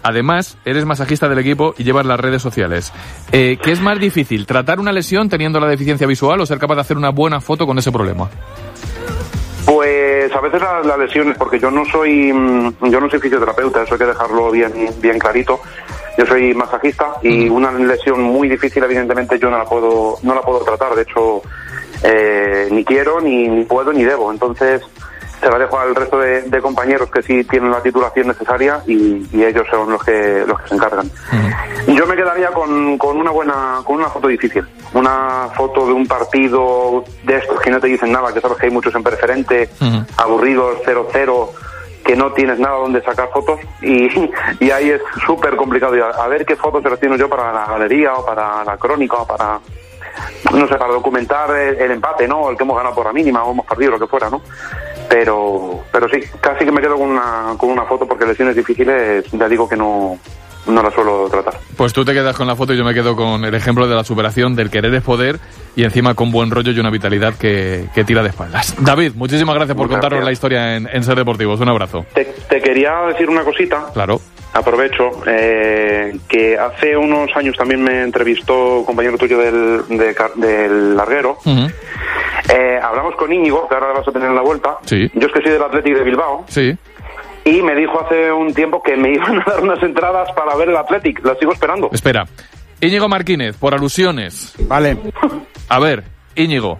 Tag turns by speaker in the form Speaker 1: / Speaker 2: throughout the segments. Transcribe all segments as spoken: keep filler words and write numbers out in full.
Speaker 1: además, eres masajista del equipo y llevas las redes sociales. Eh, ¿Qué es más difícil, tratar una lesión teniendo la deficiencia visual o ser capaz de hacer una buena foto con ese problema?
Speaker 2: Pues a veces las la lesiones, porque yo no soy yo no soy fisioterapeuta, eso hay que dejarlo bien bien clarito. Yo soy masajista y una lesión muy difícil, evidentemente, yo no la puedo no la puedo tratar. De hecho, eh, ni quiero, ni, ni puedo, ni debo. Entonces, se la dejo al resto de, de compañeros que sí tienen la titulación necesaria y, y ellos son los que los que se encargan. Uh-huh. Yo me quedaría con, con una buena con una foto difícil, una foto de un partido de estos que no te dicen nada, que sabes que hay muchos en preferente, uh-huh. aburridos, cero cero, que no tienes nada donde sacar fotos y, y ahí es súper complicado. A, a ver qué fotos selecciono yo para la galería o para la crónica o para, no sé, para documentar el, el empate, ¿no? El que hemos ganado por la mínima o hemos perdido, lo que fuera, ¿no? Pero pero sí, casi que me quedo con una con una foto porque lesiones difíciles ya digo que no no las suelo tratar.
Speaker 1: Pues tú te quedas con la foto y yo me quedo con el ejemplo de la superación, del querer es poder y encima con buen rollo y una vitalidad que, que tira de espaldas. David, muchísimas gracias por Muchas contarnos gracias. la historia en, en Ser Deportivos. Un abrazo.
Speaker 2: Te, te quería decir una cosita.
Speaker 1: Claro.
Speaker 2: Aprovecho, eh, que hace unos años también me entrevistó un compañero tuyo del, de, del Larguero. Uh-huh. Eh, hablamos con Íñigo, que ahora vas a tener en la vuelta.
Speaker 1: Sí.
Speaker 2: Yo es que soy del Athletic de Bilbao.
Speaker 1: Sí.
Speaker 2: Y me dijo hace un tiempo que me iban a dar unas entradas para ver el Athletic. Las sigo esperando.
Speaker 1: Espera. Íñigo Martínez, por alusiones.
Speaker 3: Vale.
Speaker 1: A ver, Íñigo.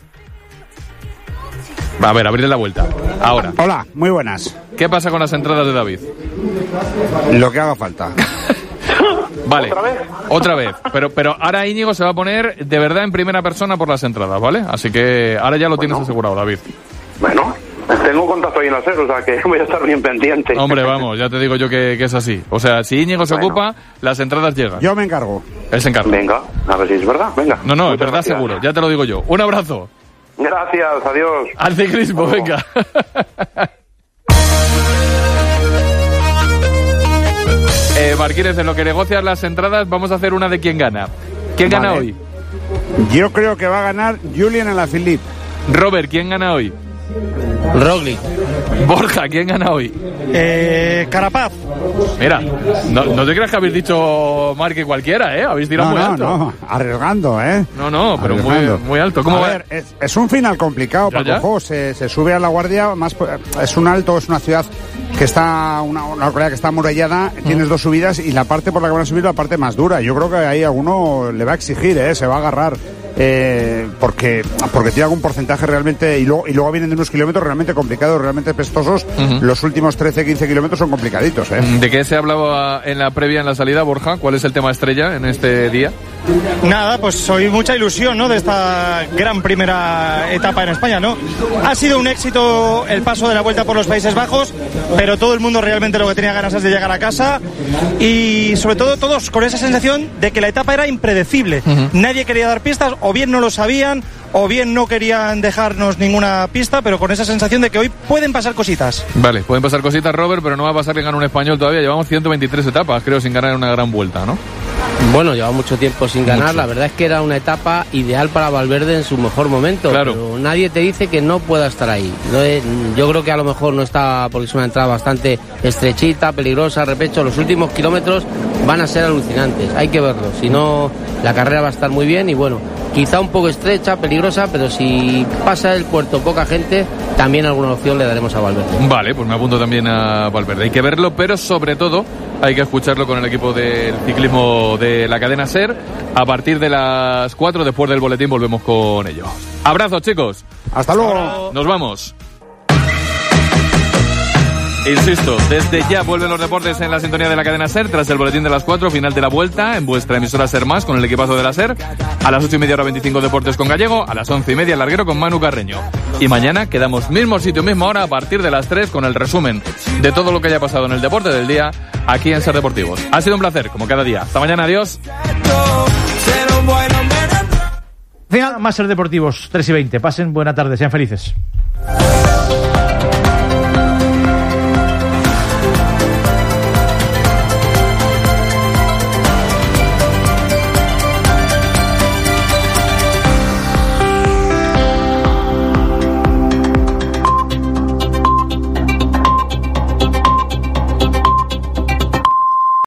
Speaker 1: A ver, abrirle la vuelta. Ahora.
Speaker 3: Hola, muy buenas.
Speaker 1: ¿Qué pasa con las entradas de David?
Speaker 3: Lo que haga falta.
Speaker 1: Vale.
Speaker 2: ¿Otra vez?
Speaker 1: Otra vez. Pero, pero ahora Íñigo se va a poner de verdad en primera persona por las entradas, ¿vale? Así que ahora ya lo bueno. tienes asegurado, David.
Speaker 2: Bueno, tengo contacto ahí en la SER, o sea que voy a estar bien pendiente.
Speaker 1: Hombre, vamos, ya te digo yo que, que es así. O sea, si Íñigo se bueno. ocupa, las entradas llegan.
Speaker 3: Yo me encargo.
Speaker 1: Él se encarga.
Speaker 2: Venga, a ver si es verdad, venga.
Speaker 1: No, no,
Speaker 2: Muchas
Speaker 1: es verdad
Speaker 2: gracias.
Speaker 1: seguro, ya te lo digo yo. Un abrazo.
Speaker 2: Gracias, adiós.
Speaker 1: Al ciclismo, venga. eh, Marquínez, en lo que negocias las entradas, vamos a hacer una de quién gana. ¿Quién
Speaker 3: vale.
Speaker 1: gana hoy?
Speaker 3: Yo creo que va a ganar Julian Alaphilippe.
Speaker 1: Robert, ¿quién gana hoy?
Speaker 4: Roglic.
Speaker 1: Borja, ¿quién gana hoy?
Speaker 4: Eh, Carapaz.
Speaker 1: Mira, no, no te creas que habéis dicho Marque cualquiera, ¿eh? Habéis tirado
Speaker 3: no,
Speaker 1: muy
Speaker 3: no,
Speaker 1: alto.
Speaker 3: No, no, arriesgando, ¿eh?
Speaker 1: No, no, pero muy, muy alto. ¿Cómo
Speaker 3: a
Speaker 1: va?
Speaker 3: ver, es, es un final complicado,
Speaker 1: ¿Ya,
Speaker 3: Paco
Speaker 1: ya?
Speaker 3: Jo, se, se sube a la guardia, más es un alto, es una ciudad que está, una, una localidad que está amurallada, mm. tienes dos subidas y la parte por la que van a subir la parte más dura. Yo creo que ahí alguno le va a exigir, ¿eh? Se va a agarrar. Eh, porque porque tiene algún porcentaje realmente y luego, y luego vienen de unos kilómetros realmente complicados, realmente pestosos. Uh-huh. Los últimos trece quince kilómetros son complicaditos, ¿eh?
Speaker 1: ¿De qué se hablaba en la previa, en la salida, Borja? ¿Cuál es el tema estrella en este día?
Speaker 4: Nada, pues hoy mucha ilusión, ¿no? De esta gran primera etapa en España, ¿no? Ha sido un éxito el paso de la Vuelta por los Países Bajos, pero todo el mundo realmente lo que tenía ganas es de llegar a casa y sobre todo todos con esa sensación de que la etapa era impredecible. Uh-huh. Nadie quería dar pistas, o bien no lo sabían, o bien no querían dejarnos ninguna pista, pero con esa sensación de que hoy pueden pasar cositas.
Speaker 1: Vale, pueden pasar cositas, Robert, pero no va a pasar que gane un español todavía. Llevamos ciento veintitrés etapas, creo, sin ganar una gran vuelta, ¿no?
Speaker 5: Bueno, lleva mucho tiempo sin ganar. Mucho. La verdad es que era una etapa ideal para Valverde en su mejor momento.
Speaker 1: Claro.
Speaker 5: Pero nadie te dice que no pueda estar ahí. Yo creo que a lo mejor no está, porque es una entrada bastante estrechita, peligrosa, repecho. Los últimos kilómetros van a ser alucinantes. Hay que verlo. Si no, la carrera va a estar muy bien y bueno, quizá un poco estrecha, peligrosa, pero si pasa el puerto poca gente, también alguna opción le daremos a Valverde.
Speaker 1: Vale, pues me apunto también a Valverde. Hay que verlo, pero sobre todo hay que escucharlo con el equipo del ciclismo de la cadena SER. A partir de las cuatro, después del boletín, volvemos con ello. Abrazos, chicos.
Speaker 3: Hasta luego.
Speaker 1: Nos vamos. Insisto, desde ya vuelven los deportes en la sintonía de la cadena SER, tras el boletín de las cuatro, final de la vuelta, en vuestra emisora SER Más, con el equipazo de la SER. A las ocho y media, hora veinticinco, deportes con Gallego. A las once y media, el Larguero con Manu Carreño. Y mañana quedamos mismo sitio, misma hora, a partir de las tres, con el resumen de todo lo que haya pasado en el deporte del día, aquí en SER Deportivos. Ha sido un placer, como cada día. Hasta mañana, adiós.
Speaker 6: Final, más SER Deportivos, tres y veinte. Pasen buena tarde, sean felices.